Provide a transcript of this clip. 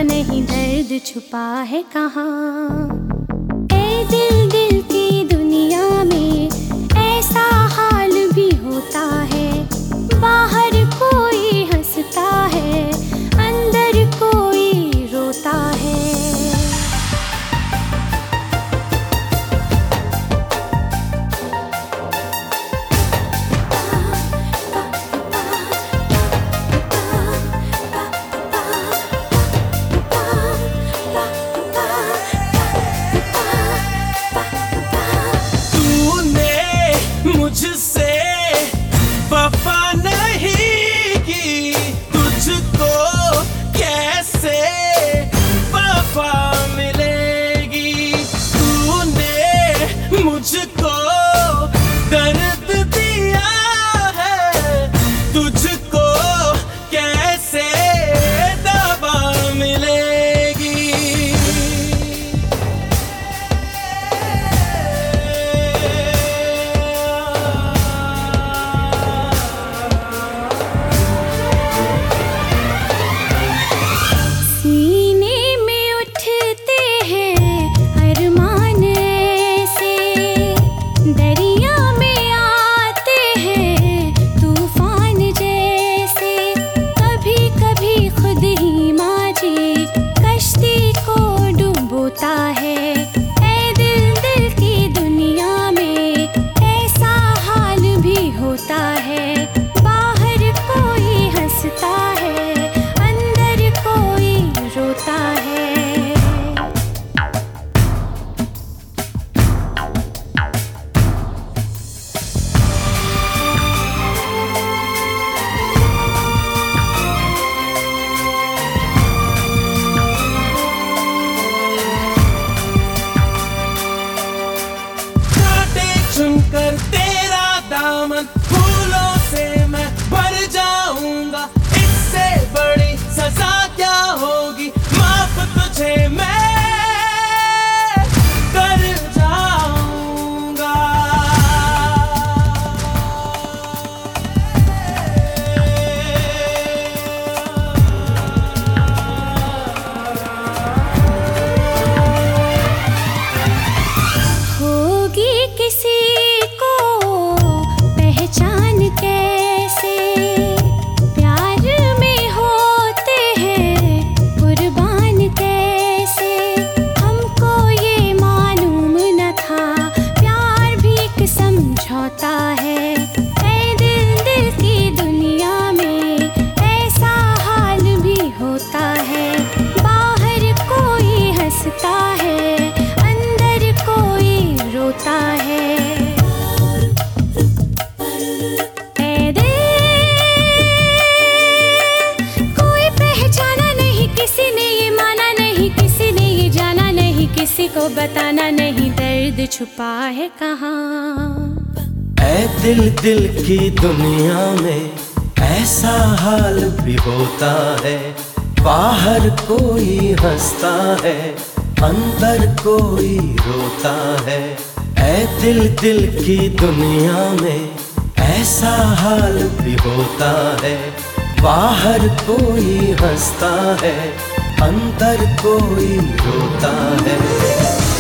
नहीं दर्द छुपा है कहाँ। ए दिल दिल की दुनिया में ऐसा हाल भी होता है, बाहर कोई हंसता है, अंदर कोई रोता है। मुझसे वफा नहीं की, तुझको कैसे वफा मिलेगी। तूने मुझको दर्द दिया है, तुझको कैसे दवा मिलेगी। चुनकर तेरा दामन फूलों से मैं भर जाऊंगा, इससे बड़ी सजा क्या होगी। माफ तुझे मैं कर जाऊंगा। होगी किसी कैसे प्यार में होते हैं कुर्बान कैसे, हमको ये मालूम न था प्यार भी एक समझौता है। ऐ दिल दिल की दुनिया में ऐसा हाल भी होता है, बाहर कोई हंसता है, अंदर कोई रोता है। किसी को बताना नहीं दर्द छुपा है कहाँ। ऐ दिल दिल की दुनिया में ऐसा हाल भी होता है, बाहर कोई हंसता है, अंदर कोई रोता है। ऐ दिल दिल की दुनिया में ऐसा हाल भी होता है, बाहर कोई हंसता है, अंदर कोई रोता है।